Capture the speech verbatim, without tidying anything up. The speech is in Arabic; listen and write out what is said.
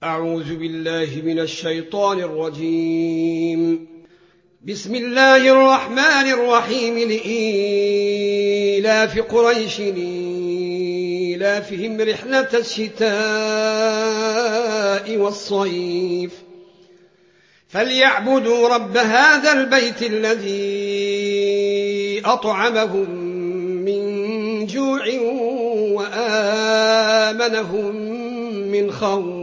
أعوذ بالله من الشيطان الرجيم. بسم الله الرحمن الرحيم. لإيلاف قريش إيلافهم رحلة الشتاء والصيف فليعبدوا رب هذا البيت الذي أطعمهم من جوع وآمنهم من خوف.